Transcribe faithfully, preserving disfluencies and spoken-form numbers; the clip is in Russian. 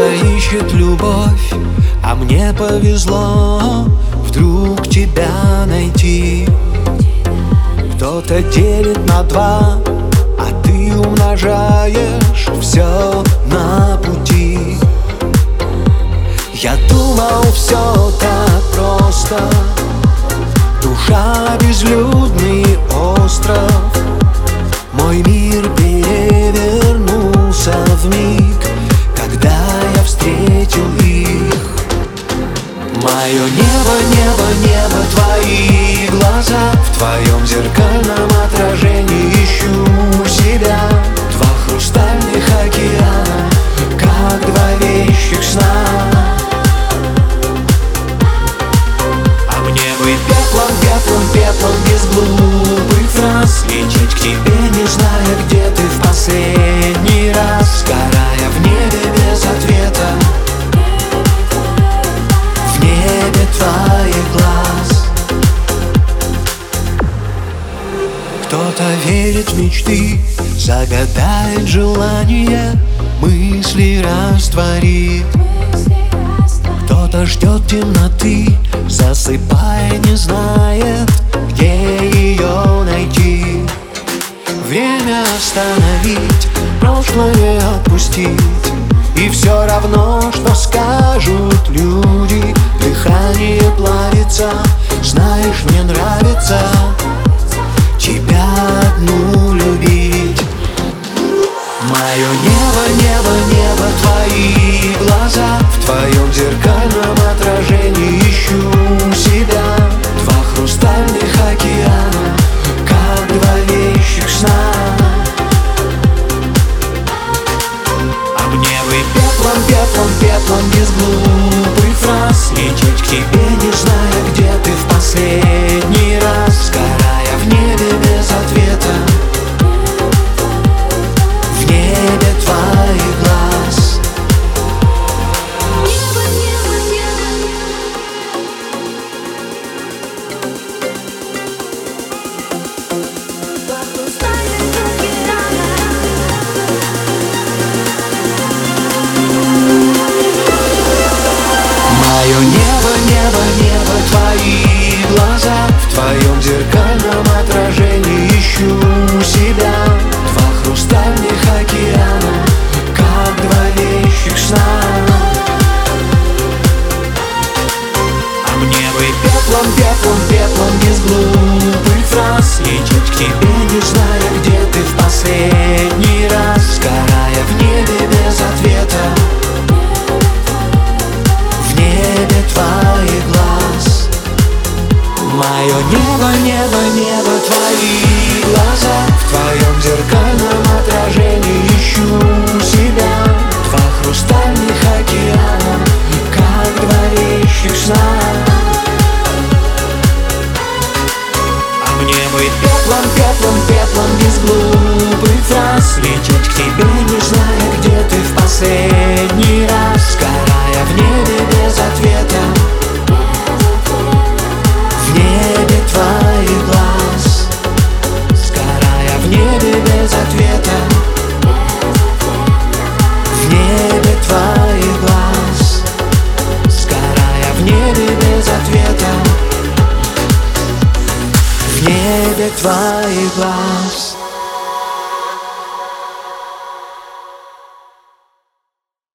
Кто-то ищет любовь, а мне повезло вдруг тебя найти. Кто-то делит на два, а ты умножаешь все на пути. Я думал, все так просто. Душа — безлюдный остров. Мой мир перевернулся вмиг, когда я встретил их. Мое небо, небо, небо, твои глаза. В твоем зеркальном отражении ищу себя. Два хрустальных океана, как два вещих сна. А мне бы пеплом, пеплом, пеплом, без глупых фраз лететь к тебе, не зная, где ты в последний раз. Сгорая в небе без ответа, в небе твоих глаз. Кто-то верит в мечты, загадает желание, мысли растворит. Кто-то ждет темноты, засыпая, не знает, где ее найти. Время остановить, прошлое отпустить, и все равно, что скажут люди. Дыхание плавится, знаешь, мне нравится тебя одну любить. Мое небо, небо, небо, твои глаза. В твоем зеркальном отражении ищу себя. Два хрустальных океана, как два вещих сна. А мне бы пеплом, пеплом, пеплом, без глупых фраз лететь к тебе, не зная, где ты в последний раз. Сгорая в небе без ответа, в небе твоих глаз. Небо, небо, небо. Два хрустальных океана. Мое небо, небо, небо, твои глаза. В твоем зеркальном отражении ищу себя. Два хрустальных океана, как два вещих сна. А мне бы пеплом, пеплом, пеплом, без глупых фраз лететь к тебе, не зная, где ты в последний раз. Сгорая в небе без ответа, в небе твоих глаз. Мое небо, небо, небо, твои глаза. В твоем зеркальном отражении ищу себя. Два хрустальных океана, как два вещих сна. А мне бы пеплом, пеплом, пеплом, без глупых фраз лететь к тебе, не зная, где ты в последний раз. Сгорая в небе без ответа, в небе твоих глаз. Сгорая в небе без ответа, в небе твоих глаз. Сгорая в небе без ответа, в небе твоих глаз.